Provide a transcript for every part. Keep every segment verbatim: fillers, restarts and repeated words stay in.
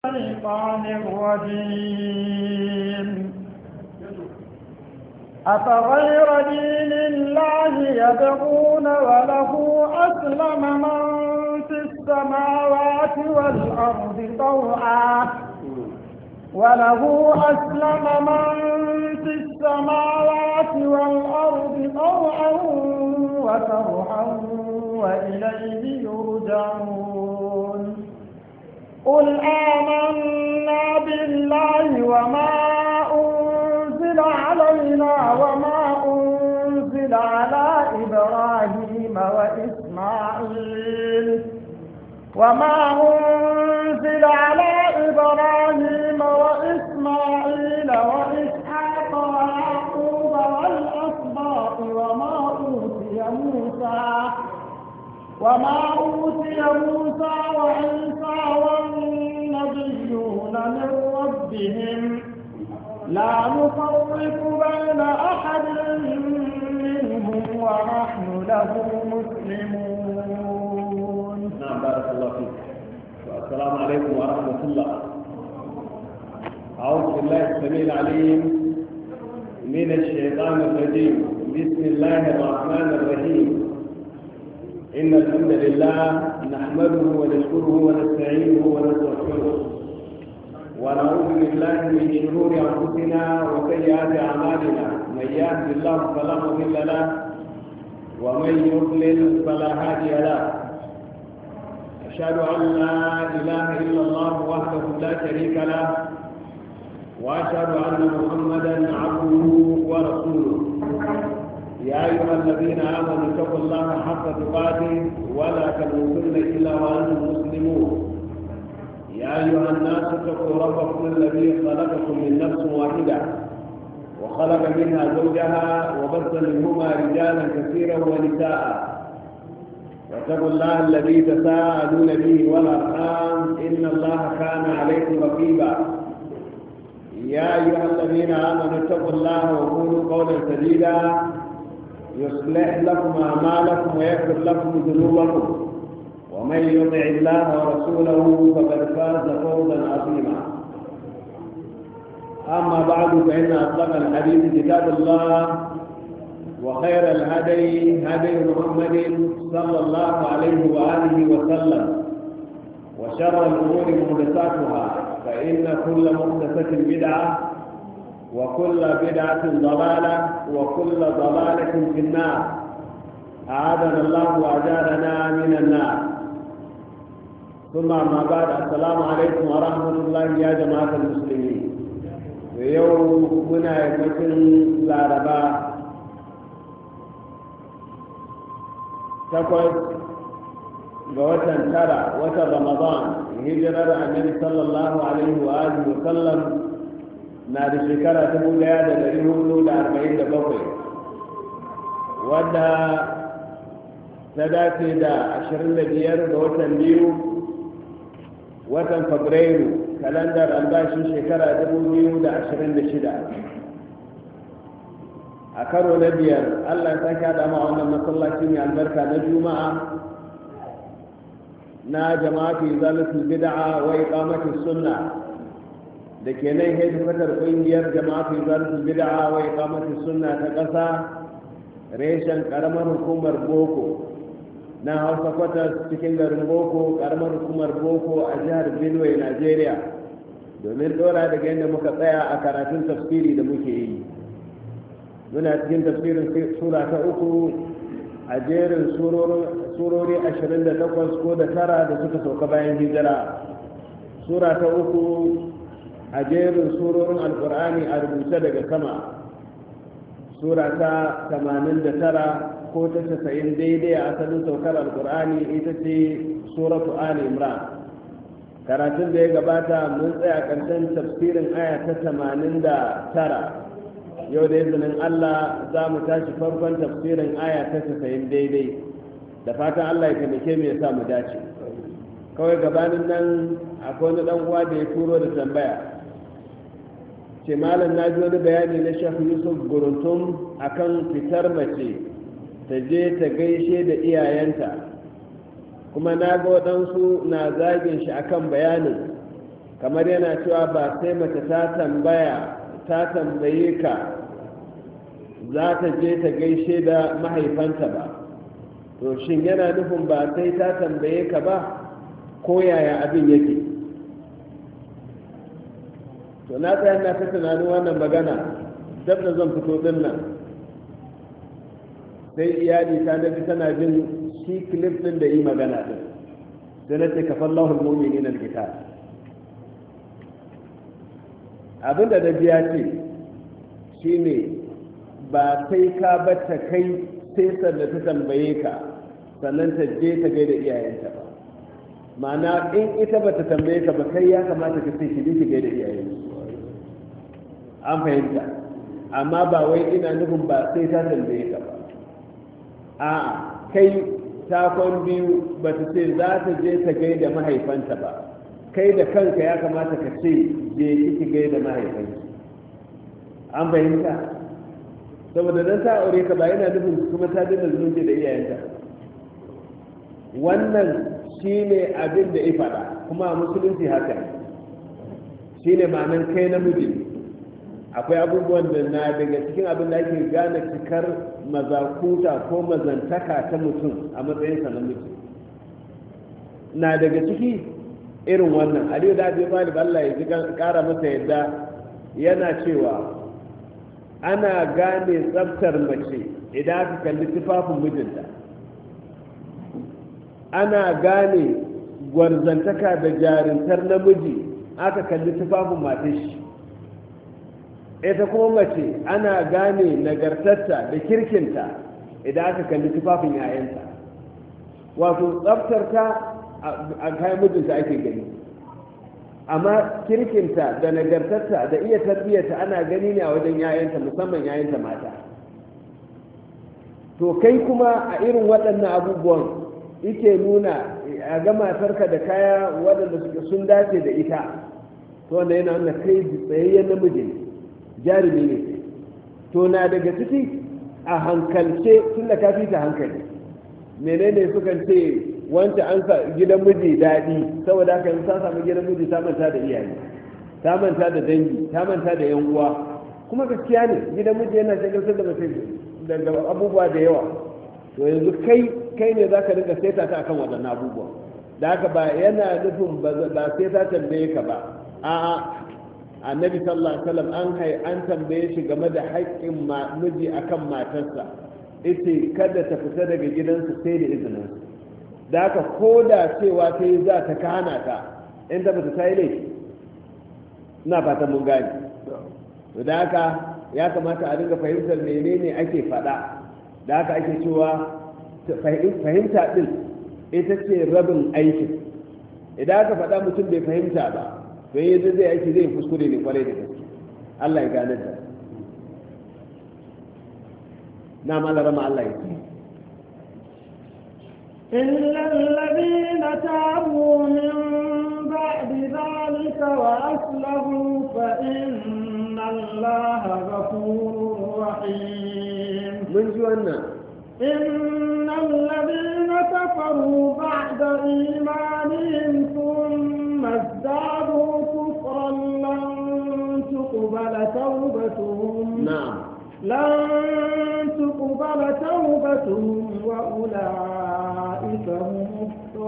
الشيطان الرجيم أفغير دين الله يبغون وله أسلم من في السماوات والأرض طوعا وله أسلم من في السماوات والأرض طوعا وكرها وإليه يرجعون قل آمنا بالله وما أنزل علينا وما أنزل على إبراهيم وإسماعيل وما أنزل على إبراهيم وإسماعيل وإسحاق ويعقوب والأسباط وما أوتي موسى وما أوتي موسى وعيسى والنبيون من ربهم لا نفرق بين أحد منهم ونحن له مسلمون. نعم بارك الله فيك. السلام عليكم ورحمة الله. أعوذ بالله السميع العليم من الشيطان الرجيم. بسم الله الرحمن الرحيم. إن الحمد لله نحمده ونشكره ونستعينه ونستغفره ونعوذ بالله من شرور أنفسنا وسيئات أعمالنا من يهد الله فلا مضل له ومن يضلل فلا هادي له أشهد أن لا إله إلا الله وحده لا شريك له وأشهد أن محمدا عبده ورسوله يا أيها الذين آمنوا اتقوا الله حق تقاته ولا تموتن إلا وأنتم مسلمون يا أيها الناس اتقوا ربكم الذي خلقكم من نفس واحدة وخلق منها زوجها وبث منهما رجالا كثيرا ونساء واتقوا الله الذي تساءلون به والأرحام إن الله كان عليكم رقيبا يا أيها الذين آمنوا اتقوا الله وقولوا قولا سديدا يصلح لكم أعمالكم ويغفر لكم ذنوبكم ومن يطع الله ورسوله فقد فاز فوزا عظيما أما بعد فإن أصدق الحديث كتاب الله وخير الهدي هدي محمد صلى الله عليه وآله وسلم وشر الأمور محدثاتها فإن كل محدثة بدعة وكل بدعة ضلالة وكل ضلالة في النار أعاذنا الله وأجارنا من النار ثم ما بعد السلام عليكم ورحمة الله يا جماعة المسلمين ويوم هنا يمكن العرباء تقول بوتن ترى وتر رمضان هجرة النبي صلى الله عليه وآله وسلم na da shekara dubu daya da dari hudu da arba'in da bakwai wadda ta dace da ashirin da biyar ga watan biyu watan fabrairu kalandar albashin shekara dubu biyu da ashirin da shida a karo na biyar allah ta kada ma wannan masallaci mai albarka na juma'a na jama'atu izalatul bid'a wa iqamatus sunna da ke nan hedikwatar ƙungiyar jama'atu izalatul bid'a wa iqamatus sunna ta ƙasa reshen ƙaramar hukumar boko na hausa kwatas cikin garin boko ƙaramar hukumar boko a jihar benue nigeria domin ɗora daga yadda muka tsaya a karatun tafsiri da muke yi muna cikin tafsirin sura ta uku a jerin surori ashirin da takwas ko da tara da suka sauka bayan hijira sura ta uku a jerin surorin alkur'ani a rubuce daga sama sura ta tamanin da tara ko ta casa'in daidai a asalin saukar alkur'ani ita ce suratu ali imran karatun da ya gabata mun tsaya ƙarshen tafsirin aya ta tamanin da tara yau da izinin allah za mu tashi farkon tafsirin aya ta casa'in daidai da fatan allah ya taimake mu ya sa mu dace kawai gabanin nan akwai wani dan uwa da ya turo da tambaya ce malam na ji wani bayani na shaf yusuf guruntum akan fitar mace ta je ta gaishe da iyayenta kuma na ga waɗansu na zagin shi akan bayanin kamar yana cewa ba sai mace ta tambaya ta tambaye ka za ta je ta gaishe da mahaifanta ba, to shin yana nufin ba sai ta tambaye ka ba ko yaya abin yake? to na tsaya na ta tunanin wannan magana dab da zan fito din nan sai iyali ta nabi tana jin shi clip din da yi magana din sai na ce kafallahu almu'minina alqital. abinda da biya ce shine ba sai ka bata kai sai sanda ta tambaye ka sannan ta je ta gaida iyayenta ba, ma'ana in ita ba ta tambaye ka ba kai ya kamata ka sai shi ki gaida iyayenta. an fahimta, amma ba wai ina nufin ba sai ta tambaye ka ba. a kai takon biyu ba ta ce za ta je ta gaida mahaifanta ba, kai da kanka ya kamata ka ce je kiki gaida mahaifanki. an fahimta, saboda dan ta aure ka ba yana nufin kuma ta dinga zumunci da iyayenta. wannan shine abin da ya faɗa, kuma a musulunci haka shine ma'anar kai namiji. akwai abubuwan da na daga cikin abin da ake gane cikar mazakuta ko mazantaka ta mutum a matsayinsa namiji, na daga ciki irin wannan. aliyu da abin malib Allah ya ji kara masa yadda yana cewa ana gane tsabtar mace idan aka kalli tufafin mijinta, ana gane gwarzantaka da jarintar namiji aka kalli tufafin matashi. ita kuma mace ana gane nagartarta da kirkinta idan aka kalli tufafin yayanta. wato tsabtarta a kayan mijinta ake gani, amma kirkinta da nagartarta da iya tarbiyyarta ana gani ne a wajen yayanta, musamman yayanta mata. to kai kuma a irin waɗannan abubuwan yake nuna a ga matarka da kaya waɗanda sun dace da ita, to wanda yana nuna kai tsayayyen namiji ne, jarumi ne. to na daga ciki a hankalce tun da ka fi ta hankali, menene sukan ce wancan an sa gidan miji daɗi, saboda haka ta samu gidan miji ta manta da iyaye, ta manta da dangi, ta manta da yan uwa. kuma gaskiya ne gidan miji yana shagaltar da mace daga abubuwa da yawa. to yanzu kai kai ne zaka dinga saita ta akan waɗannan abubuwa, da haka ba yana nufin ba sai ta tambaye ka ba. a'a, annabi sallallahu alaihi wasallam an hai an tambaye shi game da haƙƙin miji akan matarsa, ita kada ta fita daga gidansa sai da izinin. da haka ko da cewa ta yi za ta kana ta in ta bata ta yi laifi. ina fatan mun gane. da haka ya kamata a dinga fahimtar menene ake faɗa. da haka ake cewa fahimta din ita ce rabin aikin. idan aka faɗa mutum bai fahimta ba, don yadda zai aiki zai kuskure ne kwarai da gaske. Allah ya gane da na malarama Allah ya ce إلا الذين تابوا من بعد ذلك وأصلحوا فإن الله غفور رحيم. من جوانا إن الذين كفروا بعد إيمانهم ثم ازدادوا كفرا لن تقبل توبتهم. نعم. لن تقبل توبتهم وأولئك هم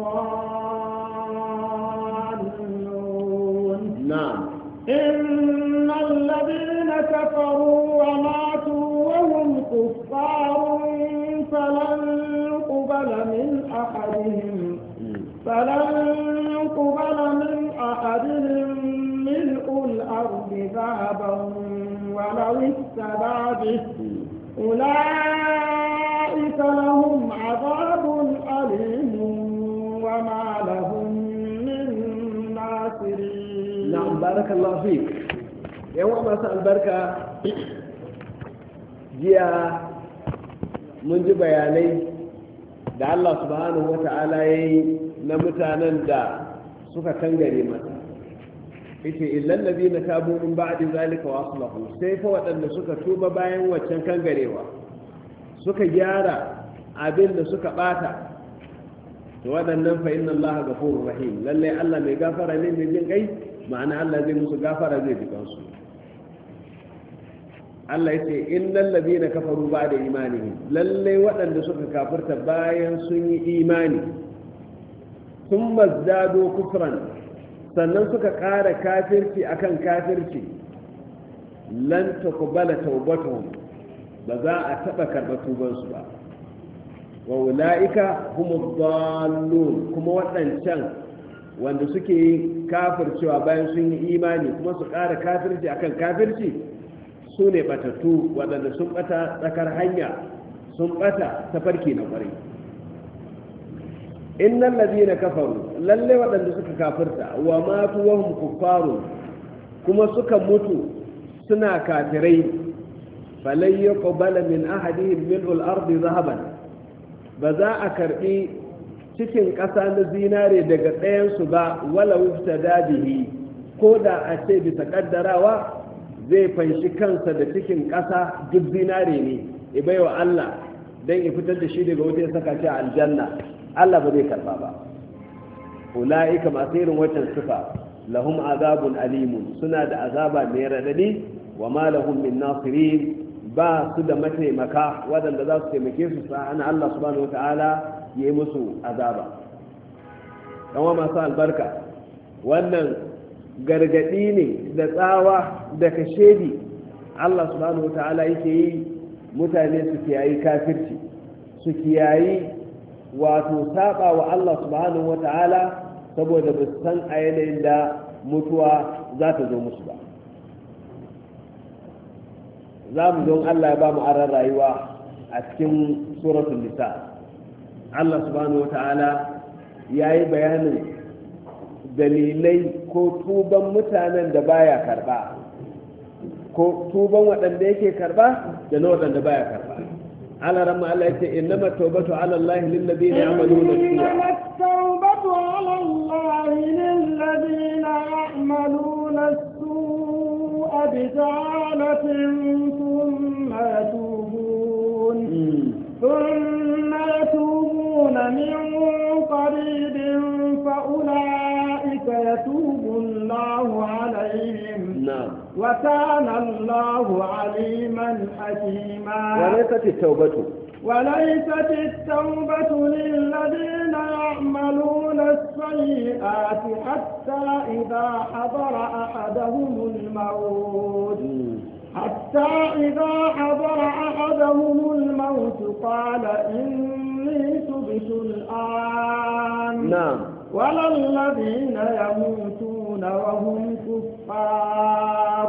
الضالون. نعم. إن الذين كفروا وماتوا وهم كفار فلن يقبل من أحدهم فلن يقبل من أحدهم ملء الأرض ذهبا ولو افتدى به أولئك لهم عذاب أليم وما لهم من ناصرين. نعم بارك الله فيك. يوم ما سأل بركة جاء mun ji bayanai da Allah subhanahu wa ta'ala ya yi na mutanen da suka kangare mata. ita illan nabi na tabu min ba'di zalika wa aslahu, sai fa waɗanda suka tuba bayan waccan kangarewa suka gyara abin da suka bata, to waɗannan fa inna Allah ghafurur rahim, lalle Allah mai gafara ne mai jin kai ma'ana Allah zai musu gafara zai ji kansu. Allah ya ce innal ladina kafaru ba'da imanihim, lalle waɗanda suka kafirta bayan sun yi imani sun mazdado kufran, sannan suka ƙara kafirci akan kafirci, lan taqbala tawbatuhum, ba za a taɓa karɓar tubansu ba. Wa ula'ika humu dallun, kuma waɗancan wanda suke kafircewa bayan sun yi imani kuma su ƙara kafirci akan kafirci su ne batattu, waɗanda sun ɓata tsakar hanya, sun ɓata tafarki na ƙwarai. Innan ladina kafaru, lalle waɗanda suka kafirta wa matu wa hum kuffaru, kuma suka mutu suna kafirai, falai yuqbala min ahadihim mil'ul ardi zahaban, ba za a karbi cikin ƙasa na zinare daga ɗayansu ba, wala wufta dabihi, ko da a ce bisa ƙaddarawa zai fanshi kansa da cikin ƙasa duk zinare ne ya bai wa Allah don ya fitar da shi daga wuta ya saka shi a aljanna, Allah ba zai karba ba. Ula'ika masu irin waccan sifa lahum azabun alimun, suna da azaba mai radadi, wa ma lahum min nasirin, ba su da mataimaka waɗanda za su taimake su sa'ana Allah subhanahu wata'ala ya yi musu azaba. Ɗanwa masu albarka, wannan gargaɗi ne da tsawa da kashedi Allah subhanahu wata'ala yake yi mutane su kiyayi kafirci, su kiyayi wato saba wa Allah subhanahu wata'ala, saboda ba su san a yanayin da mutuwa za ta zo musu ba. za mu don Allah ya ba mu aran rayuwa a cikin suratul nisa. Allah subhanahu wata'ala ya yi bayanin dalilai ko tuban mutanen da baya karba, ko tuban waɗanda yake karba da na waɗanda baya karba. ala ramma Allah ya ce innama tawbatu ala Allah lil ladina ya'maluna as-su'a, التوبة على الله للذين يعملون السوء بجهالة ثم يتوبون ثم يتوبون من قريب فأولئك يتوب الله عليهم. نعم. وكان الله عليما حكيما. وليست التوبة وليست التوبة للذين يعملون السيئات حتى إذا حضر أحدهم الموت حتى إذا حضر أحدهم الموت قال إني تبت الآن. نعم. ولا الذين يموتون وهم كفار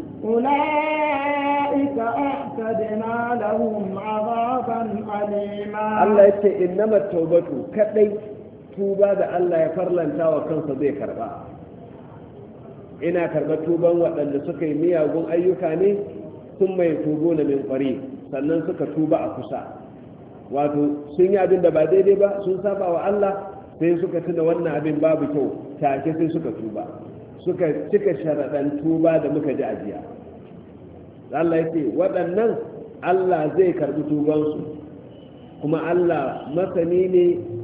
أولئك أعتدنا لهم عذابا أليما. الله يقول إنما التوبة كدي توبة الله يفرلن تاوى كان صديق كربا ina karɓar tuban waɗanda suka yi miyagun ayyuka ne sun mai tubo na min ƙwari sannan suka tuba a kusa, wato sun yi abin da ba daidai ba, sun saba wa Allah, sai suka tuna wannan abin babu kyau, take sai suka tuba, suka cika sharaɗan tuba da muka ji ajiya. Allah ya ce waɗannan Allah zai karɓi tubansu, kuma Allah masani ne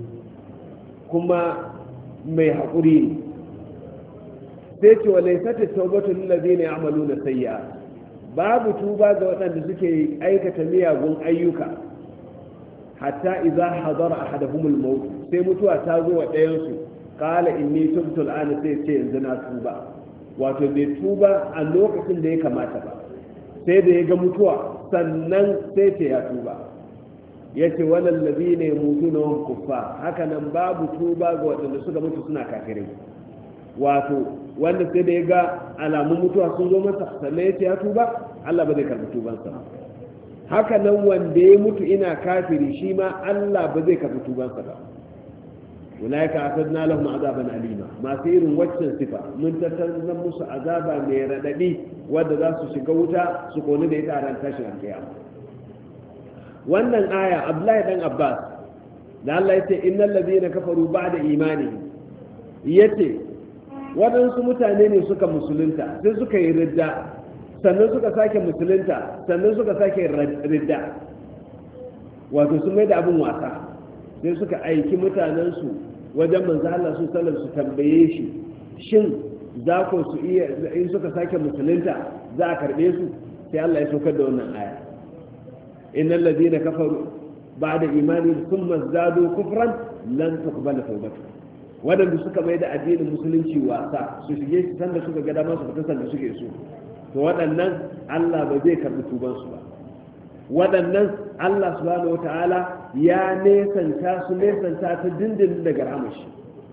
kuma mai haƙuri ne. sai ce wa laifata taubatun lalazi ne amalu na sayya, babu tuba ga waɗanda suke aikata miyagun ayyuka hatta iza hadara ahadahumul maut, sai mutuwa ta zo wa ɗayansu qala inni tubtu al'ana, sai ce yanzu na tuba, wato bai tuba a lokacin da ya kamata ba, sai da ya ga mutuwa sannan sai ce ya tuba. yace walal ladina yamutuna hum kuffar, haka nan babu tuba ga waɗanda suka mutu suna kafirai, wato wanda sai da ya ga alamun mutuwa sun zo masa sannan ya ce ya tuba, Allah ba zai karɓi tubansa. haka nan wanda ya mutu ina kafiri shi ma Allah ba zai karɓi tubansa ba. ulaika atadna lahum azaban alima, masu irin waccan sifa mun tattauna musu azaba mai radadi wanda za su shiga wuta su koni da ita a ran tashin alkiyama. wannan aya Abdullahi dan Abbas da Allah ya ce innal ladina kafaru ba'da imanihim, yace waɗansu mutane ne suka musulunta sai suka yi ridda sannan suka sake musulunta sannan suka sake ridda, wato sun mai da abin wasa, sai suka aiki mutanensu wajen manzo Allah su sallar su tambaye shi shin za ku su iya in suka sake musulunta za a karbe su sai Allah ya saukar da wannan aya innal ladina kafaru ba'da imani thumma zadu kufran lan tuqbala tawbatuhum wadanda suka mai da addinin musulunci wasa su shige shi sanda suka ga dama su fita sanda suke so to waɗannan Allah ba zai karbi tuban su ba waɗannan Allah subhanahu wata'ala ya nesanta su nesanta ta dindin daga rahamashi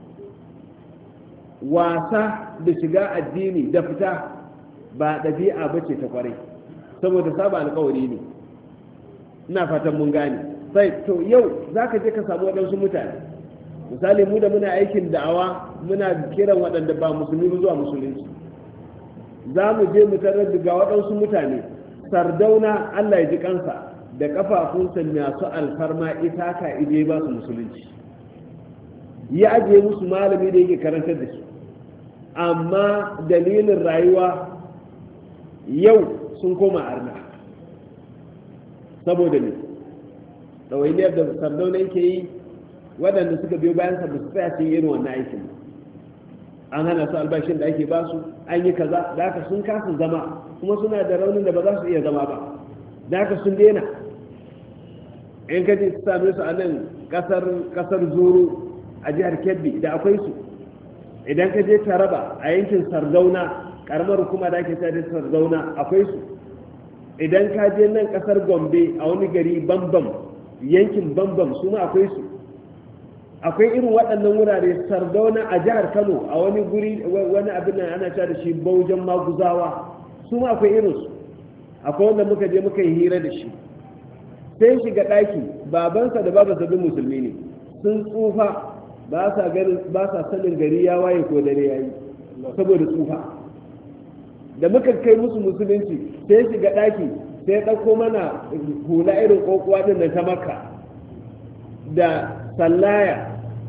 wasa da shiga addini da fita ba ɗabi'a ba ce ta kwarai saboda saba alkawari ne ina fatan mun gane sai to yau za ka je ka samu waɗansu mutane misali mu da muna aikin da'awa muna kiran waɗanda ba musulmi ba zuwa musulunci za mu je mu tarar ga waɗansu mutane sardauna Allah ya ji kansa da kafafunsa masu alfarma ita ka ije ba su musulunci ya ajiye musu malami da yake karantar da su amma dalilin rayuwa yau sun koma arna saboda ne ɗawainiyar da sardauna yake yi waɗanda suka biyo bayan sa ba su tsaya cikin irin wannan aikin an hana su albashin da ake basu an yi kaza da haka sun kasa zama kuma suna da raunin da ba za su iya zama ba da haka sun daina in ka je su same su a nan kasar zuru a jihar kebbi da akwai su idan ka je taraba a yankin sardauna karamar hukuma da ake da sardauna akwai su idan ka je nan kasar gombe a wani gari bambam yankin bambam su ma akwai su akwai irin waɗannan wurare sardauna a jihar kano a wani guri wani abin nan ana cewa da shi baujan maguzawa su ma akwai irinsu akwai wanda muka je muka yi hira da shi sai shiga ɗaki babansa da babansa bin musulmi ne sun tsufa ba sa ba sa sanin gari ya waye ko dare yayi saboda tsufa da muka kai musu musulunci sai shiga ɗaki sai ya ɗauko mana hula irin kokowa din nan ta makka da sallaya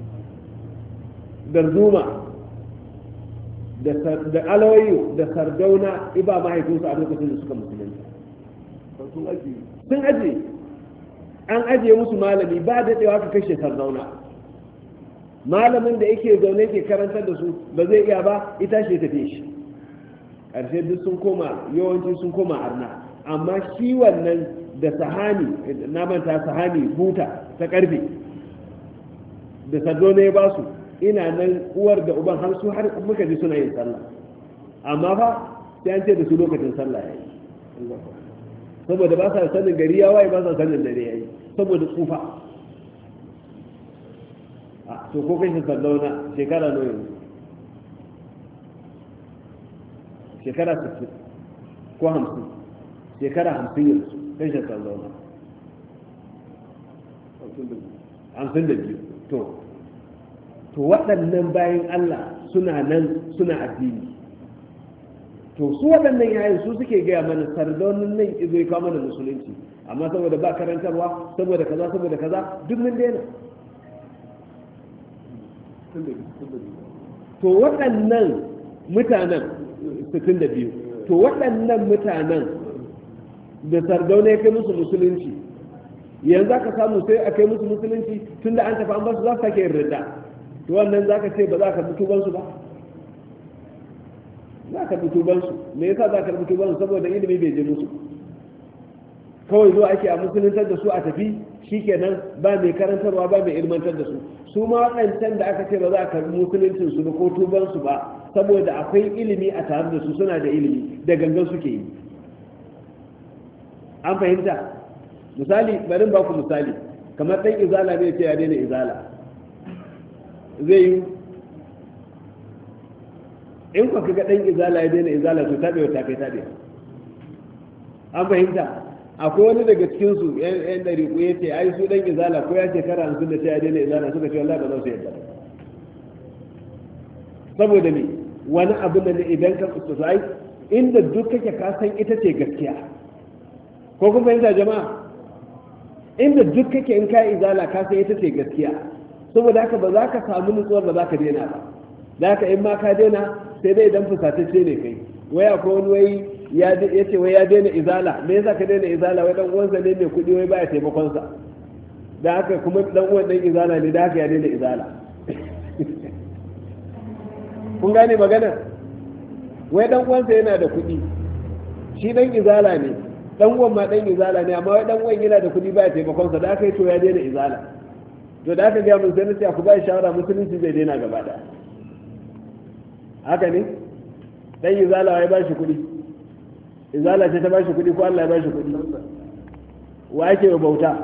da zuma da alawayo da sardauna iba mahaifinsu a lokacin da suka musulunta sun ajiye an ajiye musu malami ba daɗewa ka kashe sardauna malamin da yake zaune ke karantar da su ba zai iya ba ita shi tafi shi ƙarshe duk sun koma yawanci sun koma arna amma shi wannan da sahani na manta sahani buta ta ƙarfe da sardauna ya ba su ina nan uwar da uban har su har muka ji suna yin sallah amma fa sai an ce da su lokacin sallah yayi saboda ba sa sanin gari ya waye ba sa sanin dare yayi saboda tsufa a to ko kai sallauna shekara nawa yanzu shekara sittin ko hamsin shekara hamsin yanzu kai sallauna hamsin da biyu to to waɗannan bayan Allah suna nan suna addini to su waɗannan yayin su suke gaya mana sardaunin nan izo ya kawo mana musulunci amma saboda ba karantarwa saboda kaza saboda kaza duk mun daina to waɗannan mutanen sittin da biyu to waɗannan mutanen da sardauna ya kai musu musulunci yanzu aka samu sai a kai musu musulunci tunda an tafi an basu za su sake yin ridda to wannan za ka ce ba za ka bi tubansu ba za ka bi tubansu me yasa za ka bi tubansu saboda ilimi bai je musu kawai zo ake a musuluntar da su a tafi shikenan ba mai karantarwa ba mai ilmantar da su su ma waɗancan da aka ce ba za ka bi musuluncin su ba ko tubansu ba saboda akwai ilimi a tare da su suna da ilimi da gangan suke yi an fahimta misali bari ba ku misali kamar ɗan izala ne ce ya daina izala zai yi in kwa kaga ɗan izala ya daina izala to taɓewa ta kai taɓewa an fahimta akwai wani daga cikinsu yan ɗari ku ya ce ai su ɗan izala ko ya shekara hamsin da ta ya daina izala suka ce wallahi ba za su yadda saboda ne wani abu da idan ka su ai inda duk kake ka san ita ce gaskiya ko kuma fahimta jama'a inda duk kake in ka izala ka san ita ce gaskiya saboda haka ba za ka samu nutsuwar da za ka daina ba za ka in ma ka daina sai dai idan fusatacce ne kai wai akwai wani wai ya ce wai ya daina izala me yasa ka daina izala wai dan uwansa ne mai kuɗi wai baya taimakon sa da haka kuma dan uwan dan izala ne da haka ya daina izala kun gane magana wai dan uwansa yana da kuɗi shi dan izala ne dan uwan ma dan izala ne amma wai dan uwan yana da kuɗi ba ya taimakon sa da aka yi to ya daina izala to da aka ga mun sai sai ku ba shawara musulunci zai daina gaba da haka ne dan izala wai ba shi kuɗi izala ce ta ba shi kuɗi ko Allah ya ba shi kuɗi wa ake wa bauta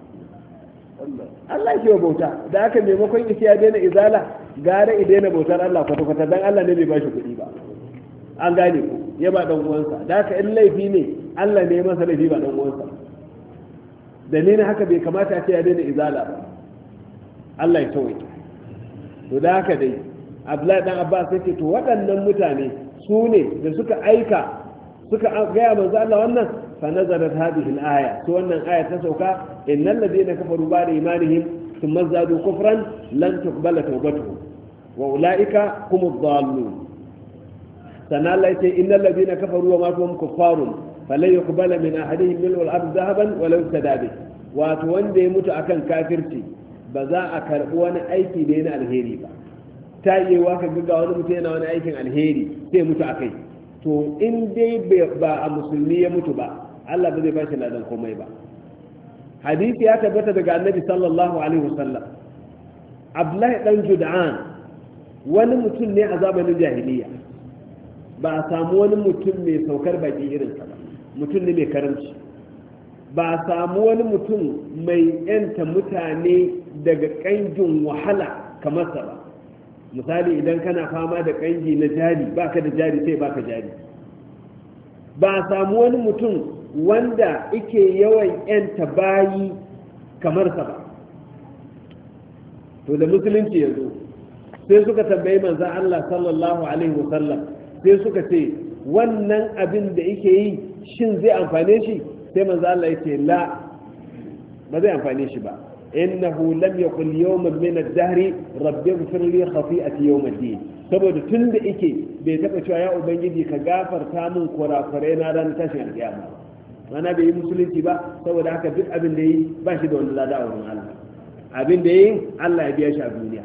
Allah ake wa bauta da aka maimakon isi ya daina izala gara i daina bautar Allah kwata-kwata dan Allah ne bai ba shi kuɗi ba an gane ku ya ba dan uwansa da haka in laifi ne Allah ne masa laifi ba dan uwansa dalilin haka bai kamata a ce ya daina izala ba Allah ya tawaye to da haka dai Abdullahi dan Abbas yake to waɗannan mutane su ne da suka aika suka gaya manzo Allah wannan fa nazarat hadhihi al-aya to wannan aya ta sauka innal ladina kafaru ba'da imanihim thumma zadu kufran lan tuqbala tawbatuhum wa ulaika humud dallun sana Allah yace innal ladina kafaru wa matu hum kuffarun falan yuqbala min ahadihim mil'u al-ard dhahaban wa law tadabi wato wanda ya mutu akan kafirci ba za a karbi wani aiki da yana alheri ba ta yi wa ka ga wani mutum yana wani aikin alheri sai mutu akai to in dai ba a musulmi ya mutu ba Allah ba zai ba shi ladan komai ba hadisi ya tabbata daga annabi sallallahu alaihi wasallam Abdullahi dan Jud'an wani mutum ne a zamanin jahiliya ba a samu wani mutum mai saukar baki irinsa ba mutum ne mai karamci ba a samu wani mutum mai yanta mutane daga kangin wahala kamar sa ba misali idan kana fama da kangi na jari baka da jari sai baka jari ba a samu wani mutum wanda ike yawan yanta bayi kamar sa ba to da musulunci ya zo sai suka tambayi manzon Allah sallallahu alaihi wasallam sai suka ce wannan abin da yake yi shin zai amfane shi sai manzo Allah yake la ba zai amfane shi ba innahu lam yaqul yawman min ad-dahr rabbi ighfir li khati'ati yawm ad-din saboda tunda yake bai taba cewa ya ubangiji ka gafarta min kurakurai na ran tashin alƙiyama mana bai yi musulunci ba saboda haka duk abin da yi ba shi da wani lada a wurin Allah abin da yi Allah ya biya shi a duniya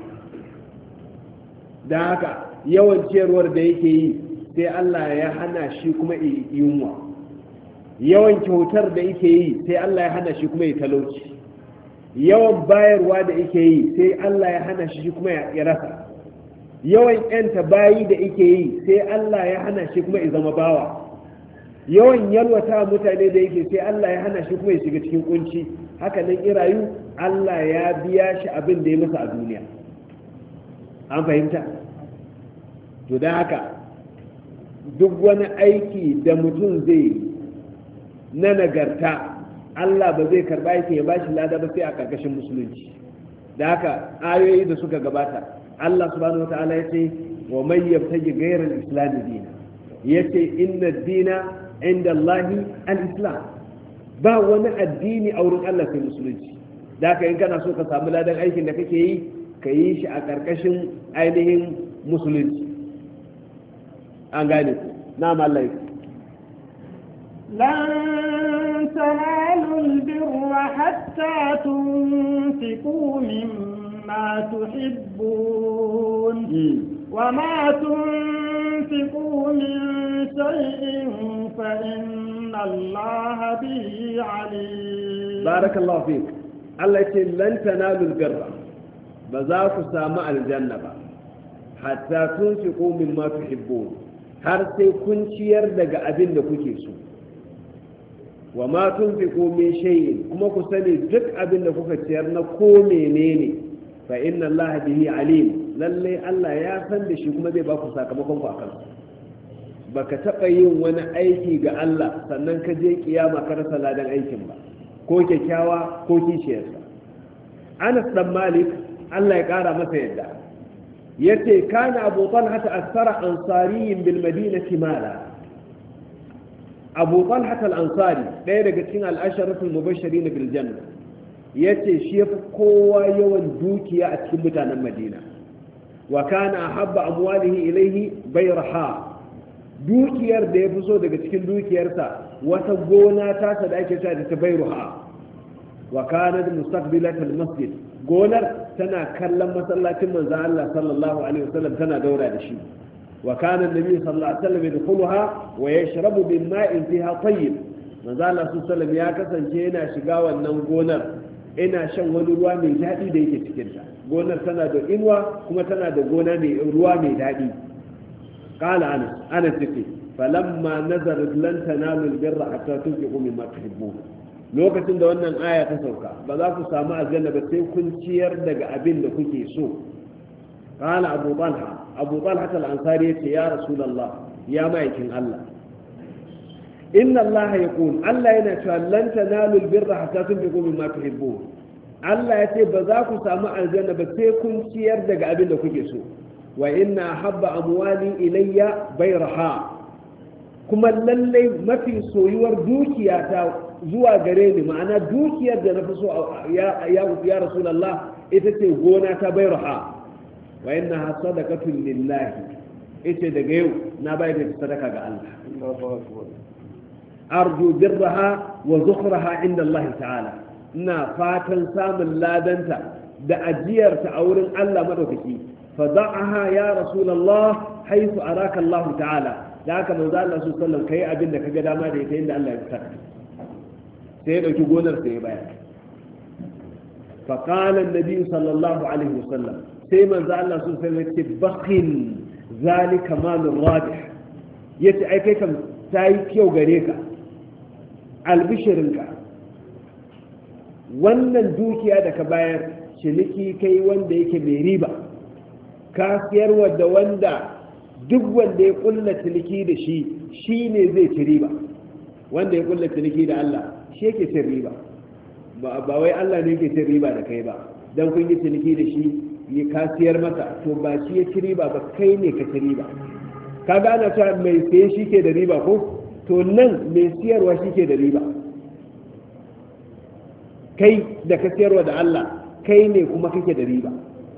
dan haka yawan ciyarwar da yake yi sai Allah ya hana shi kuma yunwa yawan kyautar da yake yi sai Allah ya hana shi kuma ya talauci yawan bayarwa da yake yi sai Allah ya hana shi kuma ya rasa yawan yanta bayi da yake yi sai Allah ya hana shi kuma ya zama bawa yawan yalwata mutane da yake sai Allah ya hana shi kuma ya shiga cikin kunci haka nan irayu Allah ya biya shi abin da ya masa a duniya an fahimta to da haka duk wani aiki da mutum zai na nagarta Allah ba zai karba yake ya bashi lada ba sai a karkashin musulunci da haka ayoyi da suka gabata Allah subhanahu wataala ya ce wa man yabtaji ghayra al-islam dina yace inna ad-dina inda Allah al-islam ba wani addini a wurin Allah sai musulunci da haka in kana so ka samu ladan aikin da kake yi ka yi shi a karkashin ainihin musulunci an gane ku na mallai lan tanalu albirra hatta tunfiqu mimma tuhibbun wa ma tunfiqu min shay'in fa inna Allaha bihi alim barakallahu fik Allah ce lan tanalu albirra ba za ku samu aljanna ba hatta tunfiqu mimma tuhibbun har sai kun ciyar daga abin da kuke so wa ma tunfiqu min shay'in kuma ku sani duk abin da kuka ciyar na ko menene fa inna allaha bihi alim lalle Allah ya san da shi kuma zai ba ku sakamakon ku akan baka taba yin wani aiki ga Allah sannan ka je kiyama ka rasa ladan aikin ba ko kyakkyawa ko kishiyarsa Anas dan Malik Allah ya kara masa yadda yace kana Abu Talha asfara ansariyin bil madinati mala Abu Talha al-Ansari ɗaya daga cikin al-asharatul mubashirin bil janna yace shi yafi kowa yawan dukiya a cikin mutanen Madina wa kana ahabba amwalihi ilayhi bayraha dukiyar da yafi so daga cikin dukiyarsa wata gona ta ta da ake cewa ta bayruha wa kanat mustaqbilat al-masjid gonar tana kallon masallacin manzon Allah sallallahu alaihi wasallam tana daura da shi wa kana annabi sallallahu alaihi wasallam yadkhuluha wa yashrabu min ma'in fiha tayyib manzo Allah sallallahu ya kasance yana shiga wannan gonar ina shan wani ruwa mai daɗi da yake cikin ta gonar tana da inuwa kuma tana da gona mai ruwa mai daɗi qala anas anas take falamma nazarat lan tanalu albirra hatta tunfiqu mimma tuhibbun lokacin da wannan aya ta sauka ba za ku samu aljanna ba sai kun ciyar daga abin da kuke so qala abu talha abu talha al-ansari yace ya rasulullah ya maikin Allah inna allaha yaqul Allah yana cewa lan tanalu albirra hatta tunfiqu mimma tuhibbun Allah yace ba za ku samu aljanna ba sai kun ciyar daga abin da kuke so wa inna habba amwali ilayya bayraha kuma lallai mafi soyuwar dukiya ta zuwa gare ni ma'ana dukiyar da na fi so ya ya rasulullah ita ce gona ta bayraha wa inna sadaqatun lillahi ita daga yau na bayar da sadaka ga Allah arju birraha wa zukhraha inda Allah ta'ala ina fatan samun ladanta da ajiyarta a wurin Allah madaukaki fa da'aha ya rasulullah haythu araka Allah ta'ala da haka manzo Allah sallallahu alaihi wasallam kai abin da kaga dama da ita inda Allah ya saka sai ya dauki gonar sai ya bayar fa qala an-nabi sallallahu alaihi wasallam sai manzo Allah sallallahu alaihi wasallam ya ce bakhin zalika malur rabih yace ai kai kam tayi kyau gare ka albishirinka wannan dukiya da ka bayar ciniki kai wanda yake mai riba ka siyarwa da wanda duk wanda ya kulla ciniki da shi shi ne zai ci riba wanda ya kulla ciniki da Allah shi yake cin riba ba wai Allah ne yake cin riba da kai ba dan kun yi ciniki da shi ya ka siyar masa to ba shi ya ci riba ba kai ne ka ci riba ka gane cewa mai saye shi ke da riba ko to nan mai siyarwa shi ke da riba kai da ka siyarwa da Allah kai ne kuma kake da riba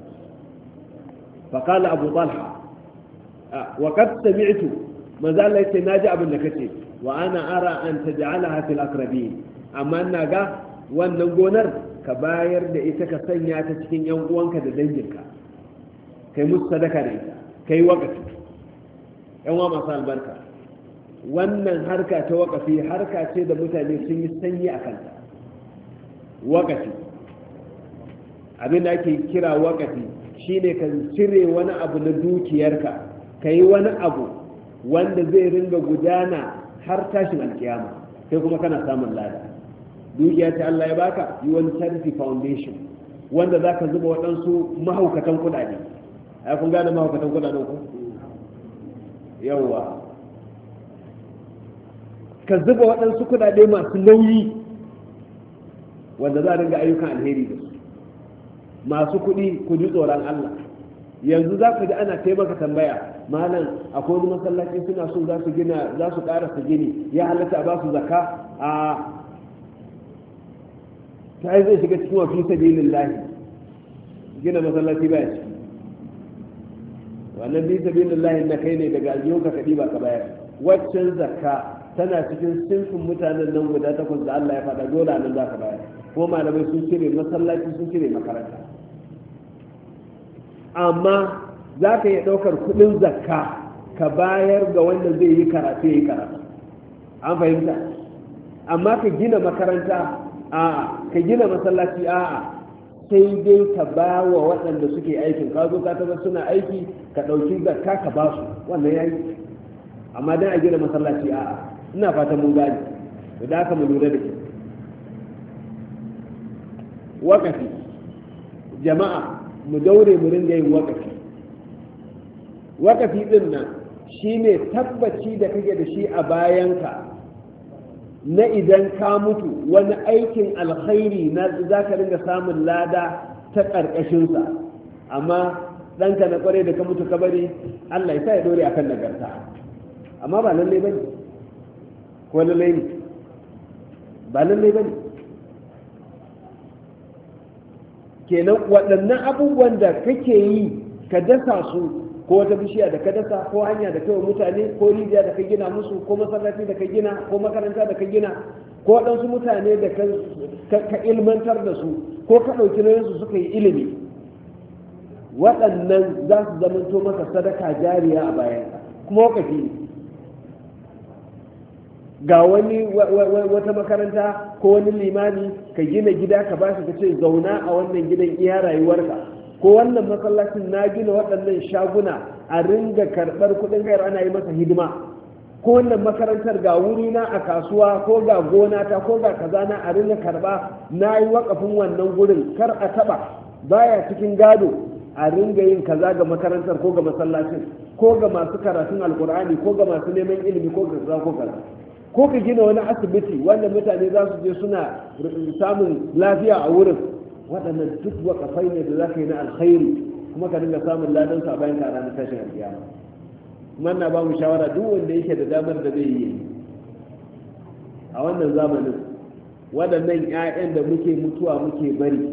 faƙala abu talha wa kad sami'tu manzo Allah yace naji abin da kace wa ana ara an taj'alaha fil aqrabin amma ina ga wannan gonar ka bayar da ita ka sanya ta cikin yan uwanka da danginka kai musu sadaka da ita kai waqafi yan uwa masu albarka wannan harka ta waqafi harka ce da mutane sun yi sanyi a kanta waqafi abin da ake kira waqafi shine ka cire wani abu na dukiyarka ka yi wani abu wanda zai ringa gudana har tashin alkiyama sai kuma kana samun lada dukiya ta Allah ya baka yi wani charity foundation wanda za ka zuba waɗansu mahaukatan kuɗaɗe ai kun gane mahaukatan kuɗaɗen ku yawwa ka zuba waɗansu kuɗaɗe masu nauyi wanda za a ringa ayyukan alheri da su masu kuɗi ku ji tsoron Allah yanzu za ka ji ana taimaka tambaya malam akwai wani masallaci suna so za su gina za su karasa gini ya halatta a ba su zakka a ta yi zai shiga cikin wafi sabilin lahi gina masallaci ba ya ci wannan bi sabilin lahi na kai ne daga aljihun ka kaɗi ba ka bayar waccan zakka tana cikin sinfin mutanen nan guda takwas da Allah ya faɗa dole nan za ka bayar ko malamai sun cire masallaci sun cire makaranta amma za ka iya ɗaukar kuɗin zakka ka bayar ga wanda zai yi karatu ya yi karatu an fahimta amma ka gina makaranta a'a ka gina masallaci a'a sai dai ka ba wa waɗanda suke aikin ka zo ka taɓa suna aiki ka ɗauki zakka ka ba su wannan ya yi amma dan a gina masallaci a'a ina fatan mun gane da haka mu lura da ke wakafi jama'a mu daure mu ringa yin wakafi wakafi din nan shine tabbaci da kake da shi a bayanka na idan ka mutu wani aikin alkhairi na za ka ringa samun lada ta ƙarƙashinsa amma ɗanka na ƙware da ka mutu ka bari Allah ya sa ya dore akan nagarta amma ba lallai bane ko lallai ne ba lallai bane kenan waɗannan abubuwan da kake yi ka dasa su ko wata bishiya da ka dasa ko hanya da kai mutane ko rijiya da ka gina musu ko masallaci da ka gina ko makaranta da ka gina ko waɗansu mutane da ka ilmantar da su ko ka ɗauki nauyinsu suka yi ilimi waɗannan za su zamanto maka sadaka jariya a bayanka kuma wakafi ne. Ga wani wata makaranta ko wani limami ka gina gida ka ba shi ka ce zauna a wannan gidan iya rayuwarka, ko wannan masallacin na gina waɗannan shaguna a ringa karɓar kuɗin hayar ana yi masa hidima, ko wannan makarantar ga wurina a kasuwa ko ga gona ta ko ga kaza na a ringa karɓa, na yi wakafin wannan gurin kar a taɓa, baya cikin gado, a ringa yin kaza ga makarantar ko ga masallacin ko ga masu karatun alkur'ani ko ga masu neman ilimi ko ga kaza ko kaza. Ko ka gina wani asibiti wanda mutane za su je suna samun lafiya a wurin, waɗannan duk wakafai ne da za ka yi na alkhairi kuma ka dinga samun ladan sa bayan ka ranar tashin alkiyama. Kuma na ba mu shawara duk wanda yake da damar da zai yi a wannan zamanin, waɗannan 'ya'yan da muke mutuwa muke bari,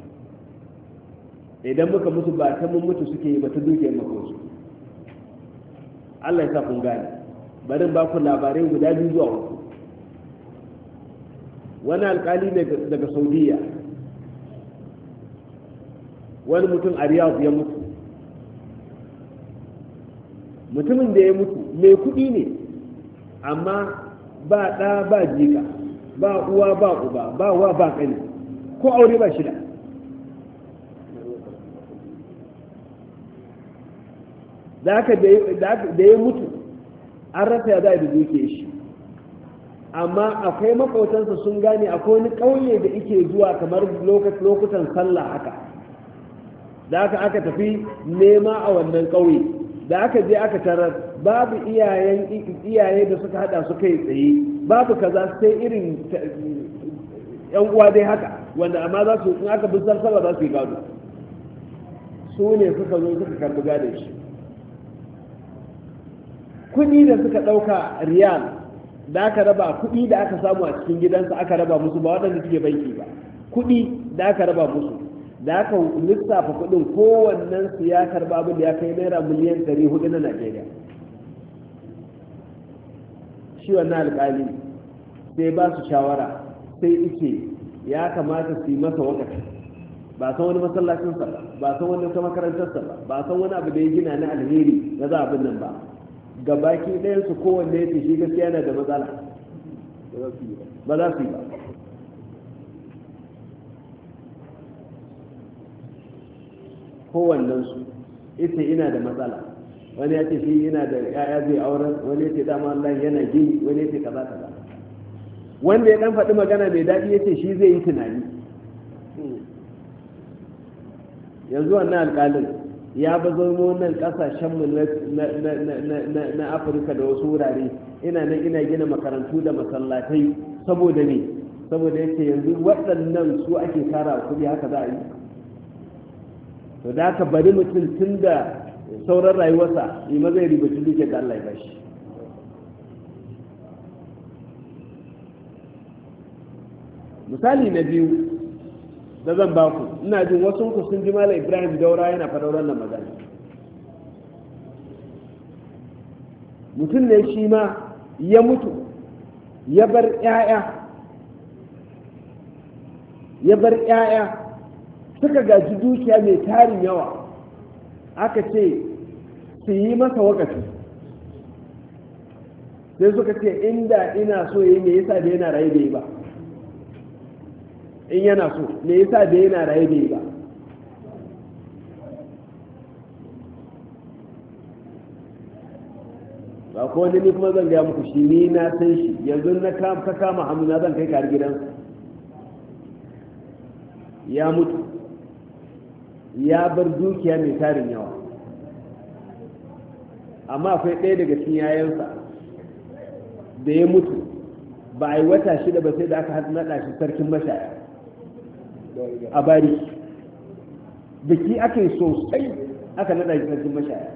idan muka mutu ba ta mun mutu suke yi ba ta dukiyar makosu. Allah ya sa kun gane. Bari ba ku labarai guda biyu zuwa uku. Wani alkali ne daga Saudiya, wani mutum a Riyadh ya mutu. Mutumin da ya mutu mai kuɗi ne, amma ba ɗa ba jika, ba uwa ba uba, ba wa ba ƙani, ko aure ba shida. Da haka da ya mutu an rasa ya za a duke shi, amma akwai makautansa sun gane akwai wani ƙauye da ike zuwa kamar lokutan sallah haka, da aka aka tafi nema a wannan ƙauye, da aka je aka tarar babu iyaye da suka hada su kai tsaye, babu kaza sai irin yan uwa dai haka wanda amma za su in aka bi sallah za su yi gado, su ne suka zo suka karbi gadon shi. Kuɗi da suka ɗauka riyal da aka raba, kuɗi da aka samu a cikin gidansa aka raba musu, ba waɗanda suke banki ba, kuɗi da aka raba musu, da aka lissafa kuɗin kowannen su ya karba abin da ya kai naira miliyan ɗari hudu na Najeriya. Shi wannan alƙali sai ba su shawara, sai ike ya kamata su yi masa wakafi, ba san wani masallacinsa ba, ba san wani wata makarantarsa ba, ba san wani abu da ya gina na alheri na za abin nan ba. Gabaki ɗayan su kowanne ya ce shi gaskiya yana da matsala, ba za su yi ba. Kowannen su ita ina da matsala, wani ya ce shi yana da ya'ya zai auren, wani ya ce dama Allah yana gini, wani ya ce kaza kaza. Wanda ya dan faɗi magana mai daɗi ya ce shi zai yi tunani. Yanzu wannan alƙalin ya bazo wannan kasashenmu na Afirka da wasu wurare, ina nan ina gina makarantu da masallatai saboda ne, saboda yake yanzu waɗannan su ake tara kuɗi, haka za a yi. To da aka bari mutum tun da sauran rayuwarsa yi maza ya ribaci duke da Allah ya bashi. Misali na biyu da zan ba ku, ina jin wasu ku sun ji Malam Ibrahim Daura yana faɗa wannan magana. Mutum ne shi ma ya mutu ya bar ƴaƴa ya bar ƴaƴa suka gaji dukiya mai tarin yawa, aka ce su yi masa wakafi, sai suka ce inda ina so yi me yasa da yana raye da yi ba, in yana so me yasa da yana raye da yi ba. Ba ko wani ni kuma zan gaya muku shi, ni na san shi, yanzu na ka kama hannu na zan kai kar gidansa. Ya mutu ya bar dukiya mai tarin yawa, amma akwai ɗaya daga cikin yayansa da ya mutu ba a yi wata shida ba sai da aka naɗa shi sarkin mashaya a bari. Biki aka yi sosai aka naɗa shi sarkin mashaya.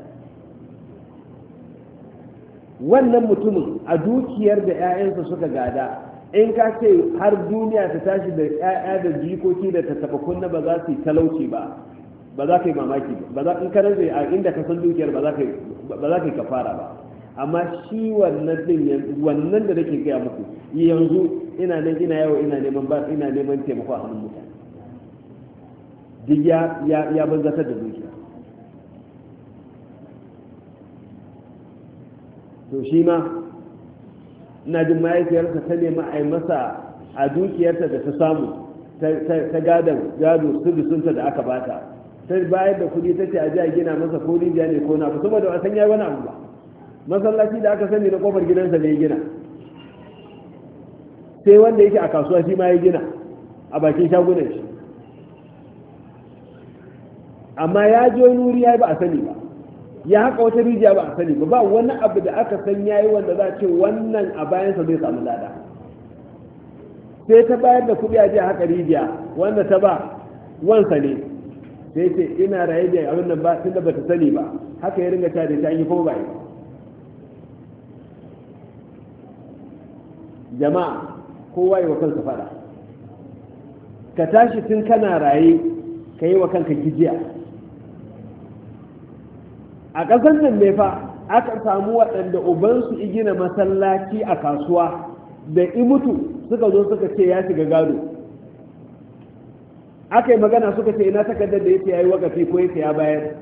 Wannan mutumin a dukiyar da 'ya'yansa suka gada, in ka ce har duniya ta tashi da 'ya'ya da jikoki da ta taɓa kunna ba za su yi talauci ba, ba za ka yi mamaki ba, za in ka rage a inda ka san dukiyar ba za ka yi kafara ba. Amma shi wannan din, wannan da nake gaya muku yanzu ina nan ina yawo ina neman ba ina neman taimako a hannun mutane, duk ya ya banzatar da dukiya. to shi ma ina jin mahaifiyarsa ta nemi a yi masa a dukiyarta da ta samu ta gadon gado sudusunta da aka bata ta bayar da kudi ta ce a jiya gina masa ko rijiya ne ko na fi saboda a san yayi wani abu ba masallaci da aka sani na kofar gidansa ne ya gina sai wanda yake a kasuwa shi ma ya gina a bakin shagunan shi amma ya ji wani wuri ya ba a sani ba ya haka wata rijiya ba a sani ba ba wani abu da aka san yayi wanda za a ce wannan a bayansa zai samu lada sai ta bayar da kuɗi a jiya haka rijiya wanda ta ba wansa ne sai ce ina raye da abin nan ba tunda ba ta sani ba haka ya ringa ta da ta yi ko ba yi jama'a kowa yi wa kansa fada ka tashi tun kana raye ka yi wa kanka gijiya a ƙasar nan ne fa aka samu waɗanda ubansu igina masallaci a kasuwa da imutu suka zo suka ce ya shiga gado aka yi magana suka ce ina takardar da yake ya yi wakafi ko yake ya bayar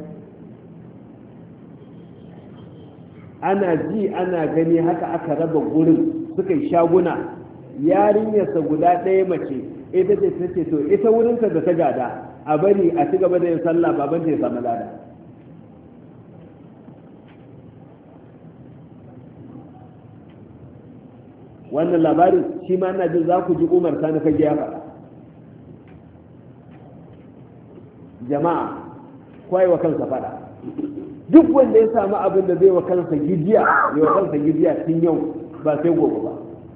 ana ji ana gani haka aka raba gurin suka yi shaguna yarinyarsa guda ɗaya mace ita ce ta ce to ita wurinta da ta gada a bari a ci gaba da yin sallah baban ta ya samu lada wannan labarin shi ma ina jin za ku ji umar sani fage ya faɗa jama'a kwai wa kansa faɗa duk wanda ya samu abin da zai wa kansa gijiya ya wa kansa gijiya tun yau ba sai gobe ba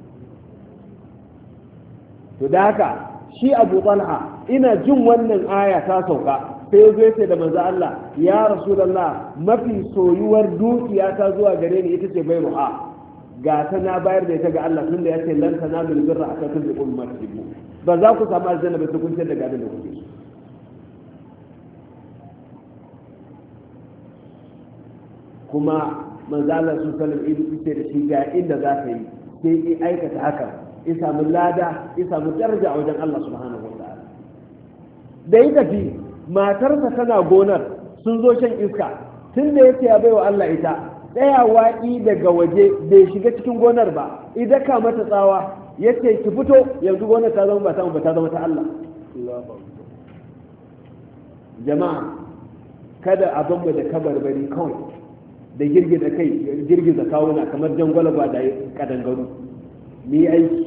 to da haka shi abu talha ina jin wannan aya ta sauka sai ya zo ce da manzo Allah ya rasulullah mafi soyuwar dukiya ta zuwa gare ni ita ce bai ruha ga ta na bayar da ita ga Allah tunda ya ce lan tanalul birra hatta tunfiqu mimma tuhibbu ba za ku samu aljanna ba sai kun ce daga abin da kuke so kuma manzo Allah su sallam idan ce da shi ga inda za ka yi sai i aikata haka in samu lada in samu daraja a wajen Allah subhanahu wa ta'ala da yi tafi matarsa tana gonar sun zo shan iska tun da yake ya baiwa Allah ita tsayawa i daga waje bai shiga cikin gonar ba idan ka mata tsawa yace ki fito yanzu gonar ta zama ba ta ba ta zama ta Allah jama'a kada a bamba da kabarbari kawai da girgiza kai girgiza kawuna kamar jangwalaba da kadangaru ni aiki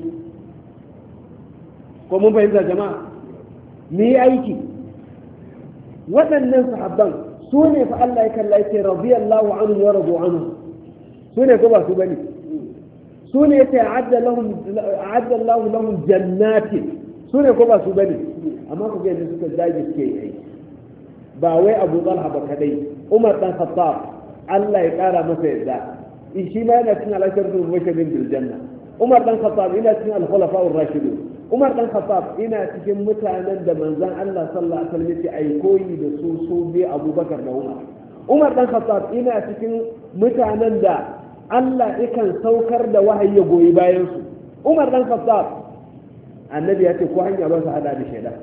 ko mun fahimta jama'a ni aiki waɗannan sahabban su ne fa Allah ya kalla yake radiyallahu anhu wa radu anhu su ne ko ba su bane su ne yace a'adda lahum a'adda Allah lahum jannati su ne ko ba su bane amma ku ga yadda suka dage suke yi ba wai Abu Talha ba kadai Umar dan Khattab Allah ya kara masa yadda shi ma yana cikin al-asharatul mubashirin bil janna Umar dan Khattab ina cikin al-khulafa ar-rashidun Umar dan Khattab ina cikin mutanen da manzon Allah sallallahu alaihi wasallam yace ai koyi da su su bi Abubakar da Umar Umar dan Khattab ina cikin mutanen da Allah yakan saukar da wahayi ya goyi bayan su Umar dan Khattab annabi ya ce ko hanya ba su hada da shaidan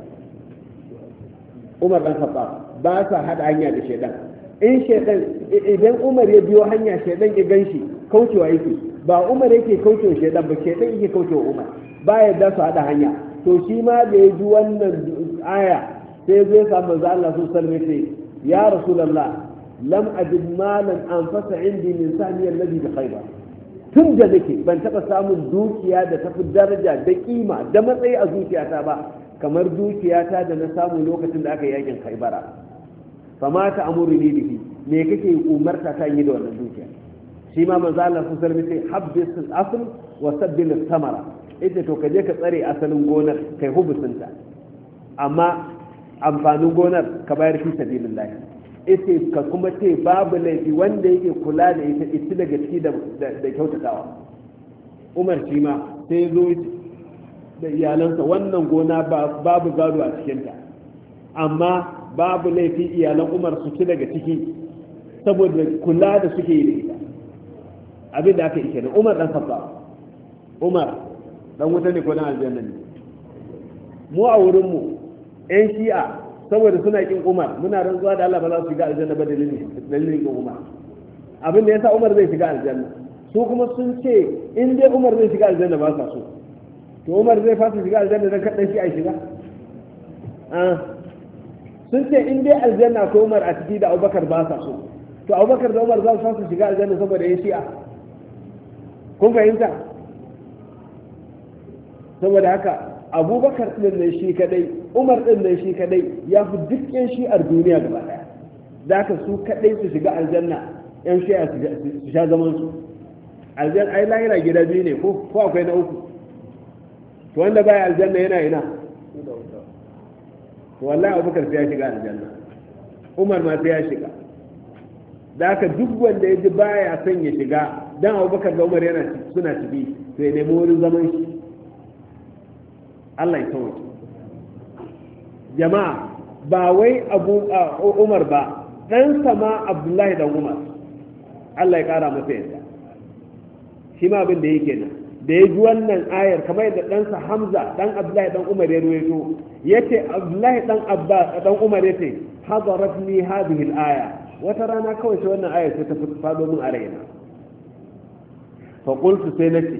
Umar dan Khattab ba sa hada hanya da shaidan in shaidan idan Umar ya biyo hanya shaidan ya ganshi kaucewa yake ba Umar yake kaucewa shaidan ba shaidan yake kaucewa Umar ba yadda su hada hanya to shi ma da ya ji wannan aya sai zai samu manzo Allah su sallame ce ya rasulullah lam ajid malan anfasa indi min sahmi alladhi bi khaybar tun da nake ban taba samun dukiya da tafi daraja da kima da matsayi a zuciyata ba kamar dukiyata da na samu lokacin da aka yi yakin khaybara fama ta amuruni bihi me kake umarta ta yi da wannan dukiya shi ma manzo Allah sun sarbi sai habbis al-asl wa sabbil al-thamara ita to kaje ka tsare asalin gonar kai hubusunta amma amfanin gonar ka bayar fi sabilillah ita ka kuma ce babu laifi wanda yake kula da ita ita daga ciki da da kyautatawa Umar shi ma sai zo da iyalansa wannan gona babu gado a cikinta amma babu laifi iyalan Umar su ci daga ciki saboda kula da suke yi da ita abin da aka yi kenan Umar dan Khattab Umar dan wuta ne ko dan aljanna ne mu a wurin mu ɗan shi'a saboda suna kin Umar muna rantsuwa da Allah ba za su shiga aljanna ba dalilin dalilin kin Umar abin da yasa Umar zai shiga aljanna su kuma sun ce in dai Umar zai shiga aljanna ba sa so to Umar zai fasa shiga aljanna dan kadan shi a shiga sun ce in dai aljanna ko Umar a ciki da Abubakar ba sa so to Abubakar da Umar za su fasa shiga aljanna saboda ya shi'a kun fahimta saboda haka Abubakar din nan shi kadai Umar din nan shi kadai ya fi duk yan shi'ar duniya gaba daya da haka su kadai su shiga aljanna yan shi'a su sha zaman su aljanna ai lahira gida biyu ne ko ko akwai na uku to wanda baya aljanna yana ina to wallahi Abubakar sai ya shiga aljanna Umar ma sai ya shiga da haka duk wanda ya ji baya son ya shiga dan Abubakar da Umar yana suna ciki to ya nemi wurin zaman shi Allah ya tawaye jama'a ba wai Abu Umar ba dan sama Abdullahi dan Umar Allah ya kara masa yadda shi ma abin da yake nan da ya ji wannan ayar kamar yadda ɗansa Hamza dan Abdullahi dan Umar ya ruwaito yace Abdullahi dan Abba dan Umar yace hadaratni hadhihi al-aya wata rana kawai sai wannan ayar sai ta fado min a raina fa qultu sai nace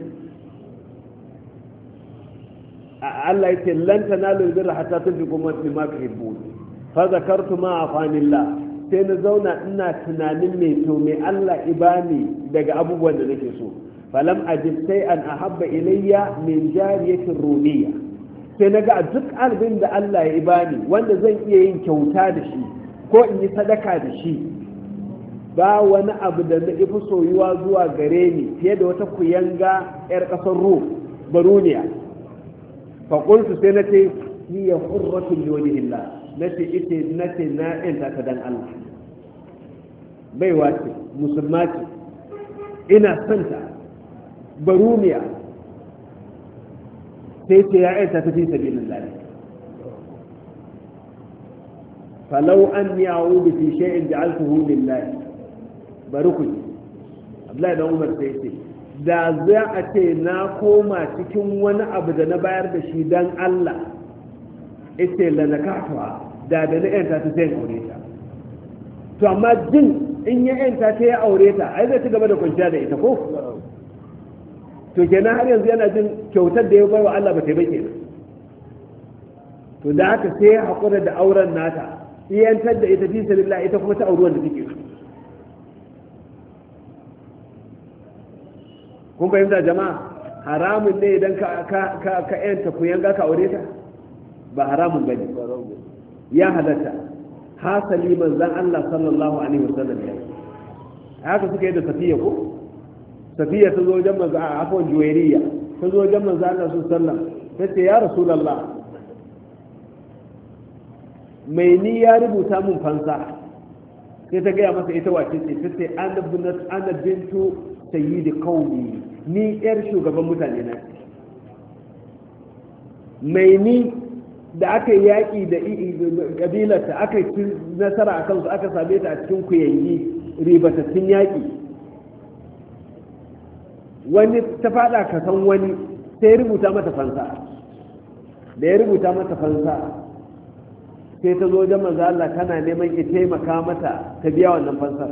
Allah yake lan tanalu birra hatta tunfiqu mimma tuhibbun fa zakartu ma afanillah sai na zauna ina tunanin me to me Allah ibani daga abubuwan da nake so falam ajid shay'an ahabba ilayya min jariyatin rumiya sai naga duk albin da Allah ya ibani wanda zan iya yin kyauta da shi ko in yi sadaka da shi ba wani abu da na ifi soyuwa zuwa gare ni fiye da wata kuyanga yar kasar rum baruniya fa qultu sai nace hiya hurratun liwajhillah nace ite nace na enta ta dan Allah baiwa ce musulma ce ina santa barumiya sai ce ya enta ta fi sabilillah falau anni a'udu fi shay'in ja'altuhu lillahi barukuji Abdullahi dan Umar sai ce da za a ce na koma cikin wani abu da na bayar da shi dan Allah ita lanakatuwa da da na yanta ta sai aure ta to amma jin in ya yanta ta ya aure ta ai zai ci gaba da kwanciya da ita ko to kenan har yanzu yana jin kyautar da ya bai wa Allah ba ta bai kenan to da haka sai ya haƙura da auren nata iyantar da ita fi sabilillah ita kuma ta auri wanda take so kun fahimta jama'a haramun ne idan ka ka ka ka yanta ku yanga ka aure ta ba haramun bane ya halatta hasali manzon Allah sallallahu alaihi wasallam ya haka suka yi da safiya ko safiya ta zo wajen manzo a afwan juwairiya ta zo wajen manzo Allah sallallahu alaihi wasallam ta ce ya rasulullah mai ni ya rubuta mun fansa sai ta gaya masa ita wace ce ta ce ana bintu sayyidi qaumi ni yar shugaban mutane na mai ni da aka yi yaƙi da ƙabilarta aka yi nasara a kansu aka same ta a cikin kuyangi ribatattun yaƙi wani ta faɗa ka san wani sai ya rubuta mata fansa da ya rubuta mata fansa sai ta zo wajen manzo Allah tana neman ya taimaka mata ta biya wannan fansar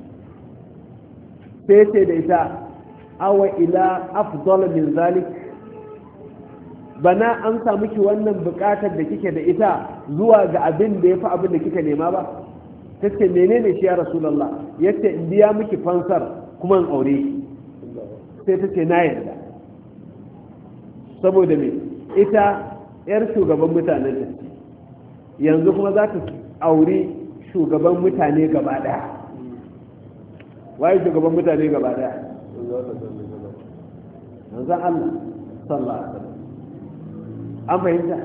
sai ce da ita awa ila afdal min zalik bana an samu miki wannan bukatar da kike da ita zuwa ga abin da yafi abin da kika nema ba tace menene shi ya rasulullah yace in biya miki fansar kuma in aure sai tace na yarda saboda me ita yar shugaban mutanen ta yanzu kuma za ta aure shugaban mutane gaba daya waye shugaban mutane gaba daya yanzu Allah sallallahu alaihi wasallam an fahimta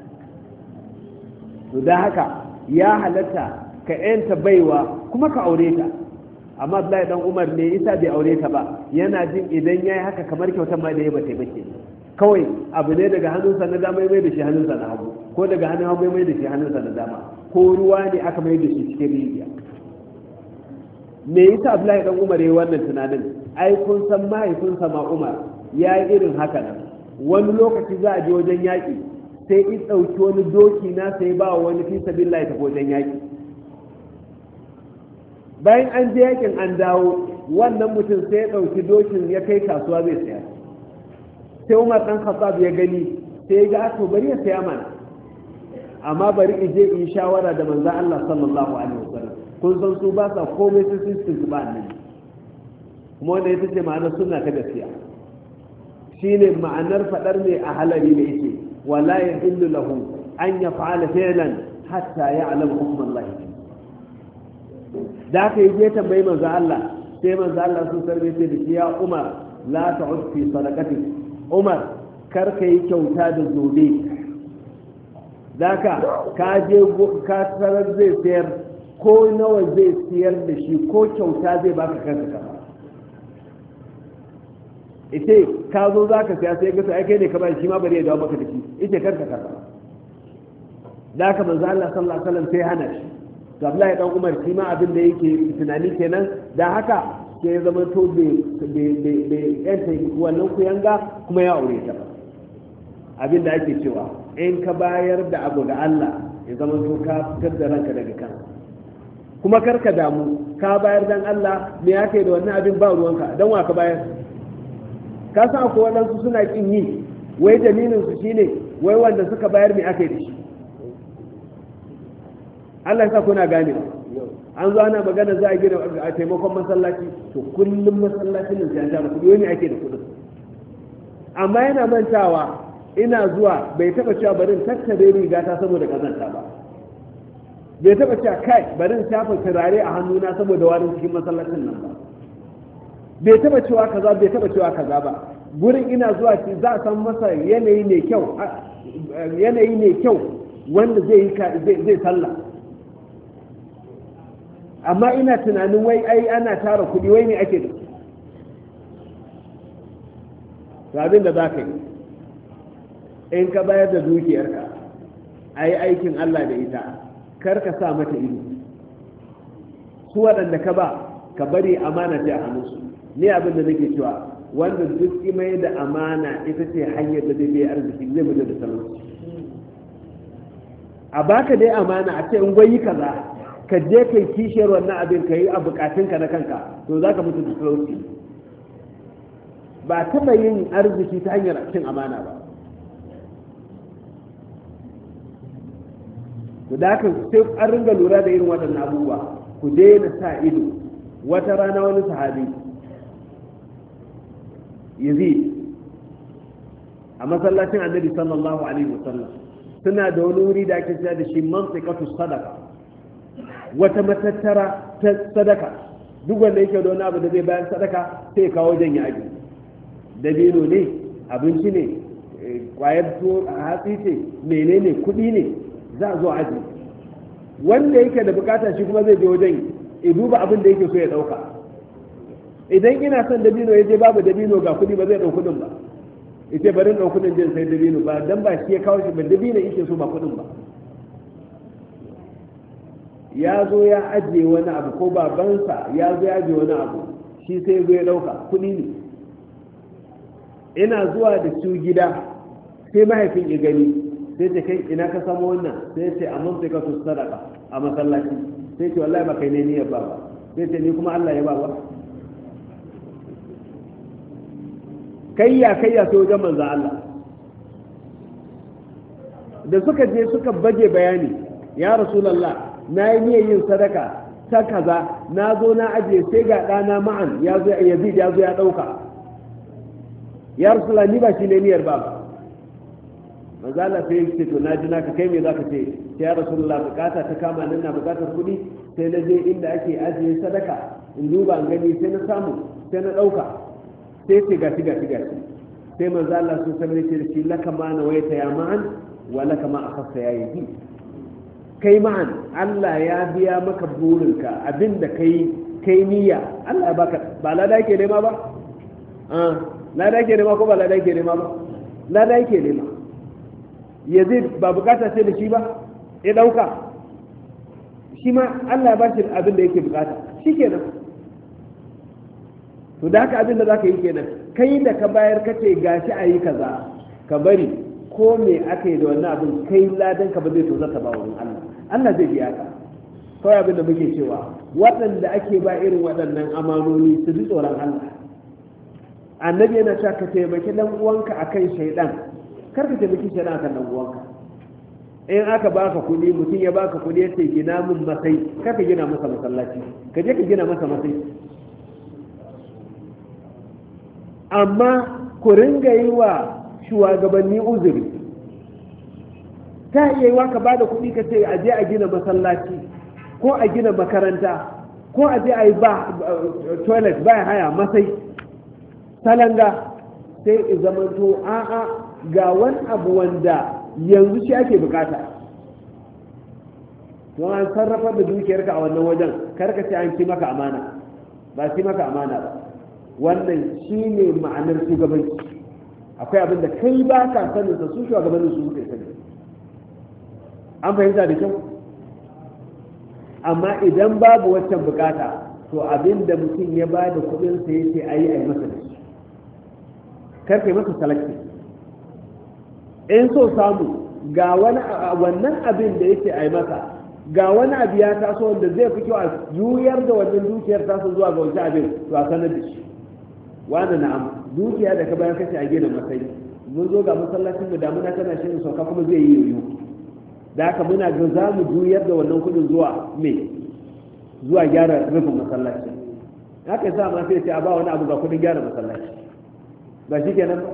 to da haka ya halatta ka yanta baiwa kuma ka aure ta amma Abdullahi dan Umar ne isa bai aure ta ba yana jin idan yayi haka kamar kyautar ma da ya bata bake kawai abu ne daga hannunsa na dama mai da shi hannunsa na hagu ko daga hannun hagu mai da shi hannunsa na dama ko ruwa ne aka mai da shi cikin rijiya me yasa Abdullahi dan Umar yayi wannan tunanin ai kun san mahaifinsa ma Umar yayi irin haka nan wani lokaci za a je wajen yaƙi sai in ɗauki wani doki na sai ba wani fi sabilillah ta wajen yaƙi bayan an je yaƙin an dawo wannan mutum sai ya ɗauki dokin ya kai kasuwa zai saya. Sai Umar ɗan Khattab ya gani sai ya ga to bari ya saya mana, amma bari in je in shawara da manzon Allah sallallahu alaihi wasallam. Kun san su ba sa komai sai sun tuntuba annabi, kuma wanda ita ce ma'anar sunna ta gaskiya. Shine ma'anar fadar ne a halari ne yake wala yahillu lahu an yaf'ala fi'lan hatta ya'lam hukm Allah. Da ka yi tambayi manzo Allah, sai manzo Allah sun sarbe sai da shi ya Umar la ta'ud fi sadaqati. Umar kar ka yi kyauta da zobe. Daka ka je ka tarar zai sayar ko nawa zai siyar da shi ko kyauta zai baka kanka ka. Ite ka zo za ka siya sai ga ai kai ne ka bani shi ma bari ya dawo maka da shi ite karka karka. Da ka manzo Allah sallallahu alaihi wasallam sai hana shi. To Abdullahi dan Umar shi ma abin da yake tunani kenan, da haka sai ya zama to bai bai bai yanta wannan kuyanga kuma ya aure ta. Abin da ake cewa in ka bayar da abu ga Allah ya zama to ka fitar da ranka daga kan, kuma karka damu ka bayar dan Allah me yake da wannan abin ba ruwanka dan wa ka bayar. Ka san ko wadansu suna kin yi, wai dalilin su shine wai wanda suka bayar me aka yi da shi. Allah ya sa kuna gane an zo ana magana za a gina a taimakon masallaci, to kullum masallacin nan sai an tara kudi, wani ake da kudin, amma yana mantawa ina zuwa bai taba cewa barin tattare riga ta saboda kazanta ba, bai taba cewa kai barin shafa turare a hannuna saboda warin cikin masallacin nan ba, bai taba cewa kaza bai taba cewa kaza ba. Gurin ina zuwa ci za a san masa yanayi mai kyau, yanayi mai kyau wanda zai yi zai sallah, amma ina tunanin wai ai ana tara kuɗi wai ne ake da abin da za ka yi in ka bayar da dukiyarka a yi aikin Allah da ita, kar ka sa mata ido. Su waɗanda ka ba ka bari amana ce a hannunsu. Ni abin da nake cewa wanda duk imai da amana ita ce hanyar da zai arziki zai mutu da talauci. A baka dai amana a ce in gwayi kaza ka je kai kishiyar wannan abin ka yi a bukatunka na kanka, to za ka mutu da talauci. Ba taɓa yin arziki ta hanyar cin amana ba. to da haka sai an ringa lura da irin waɗannan abubuwa, ku daina sa ido. Wata rana wani sahabi yazid a masallacin annabi sallallahu alaihi wasallam suna da wani wuri da ake cewa da shi mantiqatu sadaqa, wata matattara ta sadaka. Duk wanda yake da wani abu da zai bayar sadaka sai kawo wajen ya aji, dabino ne, abinci ne, kwayar tuwo a hatsi ce, menene, kuɗi ne, za a zo aji. Wanda yake da bukata shi kuma zai je wajen ya duba abin da yake so ya ɗauka. Idan ina son dabino ya je babu dabino ga kuɗi, ba zai ɗau kuɗin ba, ita barin ɗau kuɗin jin sai dabino ba, dan ba shi ya kawo shi ba, dabino yake so ba kuɗin ba. Ya zo ya ajiye wani abu ko babansa ya zo ya ajiye wani abu, shi sai zo ya ɗauka kuɗi ne. Ina zuwa da su gida sai mahaifin ya gani, sai ce kai ina ka samu wannan, sai ce a mun sai ka su sadaka a masallaci, sai ce wallahi ba kai ne niyyar ba ba, sai ce ni kuma Allah ya ba ba. Kayya kayya sai wajen manzo Allah da suka je suka baje bayani, ya Rasulullah na yi niyyar yin sadaka ta kaza, na zo na ajiye sai ga ɗana ma'an ya zo yazid ya zo ya ɗauka, ya Rasulullah ni ba shi ne niyyar ba. manzo Allah sai ya ce to na ji naka, kai me zaka ce? sai ya Rasulullah bukata ta kama nan na bukatar kuɗi, sai na je inda ake ajiye sadaka in duba an gani, sai na samu sai na ɗauka, sai ce gashi gashi gashi. sai manzo Allah sun sanar da shi laka ma na wayta ya ma'an wa laka ma akhassa ya yi. Kai ma'an Allah ya biya maka burinka, abinda kai kai niyya Allah ya baka. Ba lada yake nema ba? ah lada yake nema ko ba lada yake nema ba? lada yake nema. Yazid ba bukata sai da shi ba, ya dauka, shi ma Allah ya ba shi abin da yake bukata, shi kenan. To da haka abin da za ka yi kenan, kai da ka bayar kace gashi a yi kaza, ka bari ko me aka yi da wannan abin, kai ladan ka ba zai tozarta ba wurin Allah, Allah zai biya ka. kawai abin da muke cewa waɗanda ake ba irin waɗannan amanoni su ji tsoron Allah. Annabi yana cewa ka taimaki dan uwanka akan shaidan, kar ka taimaki shaidan akan dan uwanka. In aka baka kuɗi, mutum ya baka kuɗi ya ce gina min masai, kar ka gina masa masallaci, ka je ka gina masa masai. Amma ku ringa yi wa shugabanni uzuri. Ta iya yi wa ka ba da kuɗi ka ce a je a gina masallaci ko a gina makaranta ko a je a yi ba toilet ba haya masai salanga, sai i zamanto a'a ga wani abu wanda yanzu shi ake bukata. to an sarrafa da dukiyarka a wannan wajen karka ce an ci maka amana, ba ci maka amana ba. wannan shine ma'anar shugabanci. akwai abin da kai ba ka sanin sa, su shugabannin su suka sani. an fahimta da kyau. amma idan babu waccan bukata, to abin da mutum ya ba da kudin sa yace ayi ayi masa da shi, kar kai masa salakti. in so samu ga wani wannan abin da yake ayi masa, ga wani abu ya taso wanda zai fi kyau a juyar da wannan dukiyar tasa zuwa ga wancan abin, to a sanar da shi. wani na'am dukiya da ka bayan kace a gina masai, mun zo ga masallacin mu damuna tana shirin sauka kuma zai yi yoyo, da haka muna ga za mu juyar da wannan kudin zuwa me zuwa gyara rufin masallaci. haka yasa ma sai ce a ba wani abu ga kudin gyara masallaci, ba shi kenan ba.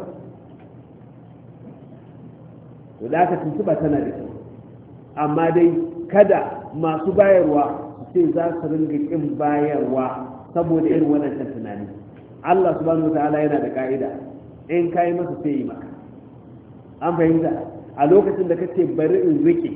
to da haka tuntuba tana da kyau, amma dai kada masu bayarwa sai za su ringa kin bayarwa saboda irin wannan tunani. Allah subhanahu wataala yana da ka'ida, in kai masa sai yi maka. an fahimta. a lokacin da kace bari in rike,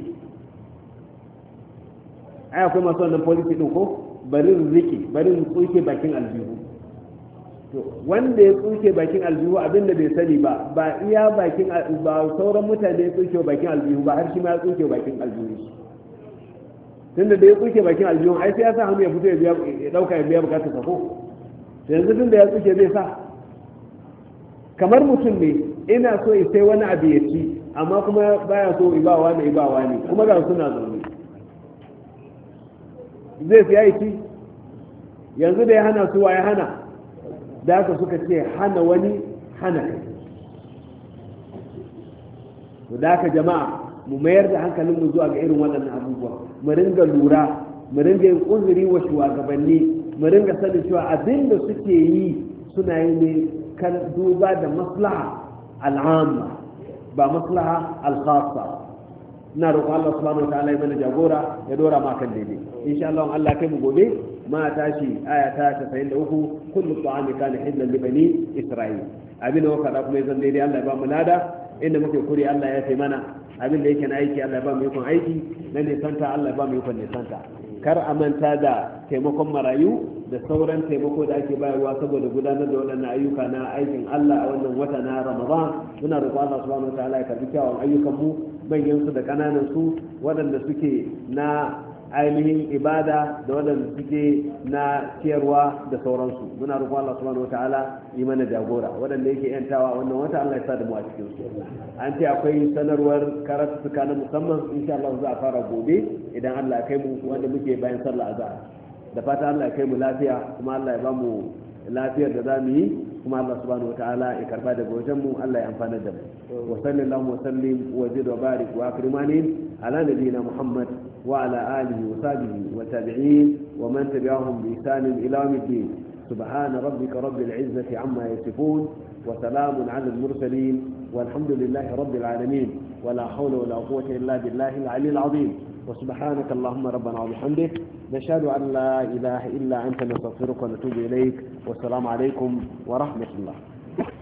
ai akwai masu wannan policy din ko, bari in rike, bari in tsoke bakin aljihu. to wanda ya tsoke bakin aljihu abinda bai sani ba, ba iya bakin ba sauran mutane ya tsoke bakin aljihu ba, har shi ma ya tsoke bakin aljihu. tunda da ya tsoke bakin aljihu ai sai ya sa hannu ya fito ya dauka ya biya bukatar sa ko. yanzu tun da ya tsuke zai sa, kamar mutum ne ina so sai wani abu ya ci, amma kuma baya so ibawa ne ibawa ne, kuma ga suna zaune, zai siya ya ci. yanzu da ya hana su wa ya hana, da haka suka ce hana wani hana kai. to da haka jama'a mu mayar da hankalinmu zuwa ga irin waɗannan abubuwa, mu ringa lura, mu ringa yin uzuri wa shugabanni, mu ringa sanin cewa abin da suke yi suna yi ne kan duba da maslaha al'amma ba maslaha al-khassa. ina roƙon Allah subhanahu wataala ya mana jagora, ya dora ma kan daidai. insha Allah Allah kai mu gobe ma tashi aya ta tasa'in da uku, kullu ta'ami kana hillan li bani isra'il. abin da muka faɗa kuma zan daidai Allah ya ba mu lada, inda muke kuri Allah ya sai mana, abin da yake na aiki Allah ya ba mu yakon aiki, na nisanta Allah ya ba mu yakon nisanta. kar a manta da taimakon marayu da sauran taimako da ake bayarwa saboda gudanar da waɗannan ayyuka na aikin Allah a wannan wata na Ramadan. muna roƙon Allah subhanahu wataala ya karbi kyawun ayyukan mu, manyan su da kananan su, waɗanda suke na ainihin ibada da waɗanda suke na ciyarwa da sauransu. muna roƙon Allah subhanahu wataala yi mana jagora, waɗanda yake yantawa wannan wata Allah ya sa da mu a cikin su. an ce akwai sanarwar karatuka na musamman, insha Allah za a fara gobe idan Allah ya kai mu, wanda muke bayan sallah azhar. da fata Allah ya kai mu lafiya, kuma Allah ya ba mu lafiyar da za mu yi, kuma Allah subhanahu wataala ya karba daga wajen mu, Allah ya amfana da mu. wa sallallahu wa sallim wa zid wa barik wa akrimani ala nabiyyina Muhammad wa ala alihi wa sahbihi wa tabi'in wa man tabi'ahum bi ihsan ila yawmiddin. subhana rabbika rabbil izzati amma yasifun wa salamun ala al mursalin walhamdulillahi rabbil alamin. ولا حول ولا قوة إلا بالله العلي العظيم. وسبحانك اللهم ربنا وبحمدك نشهد أن لا إله إلا أنت نستغفرك ونتوب إليك. والسلام عليكم ورحمة الله.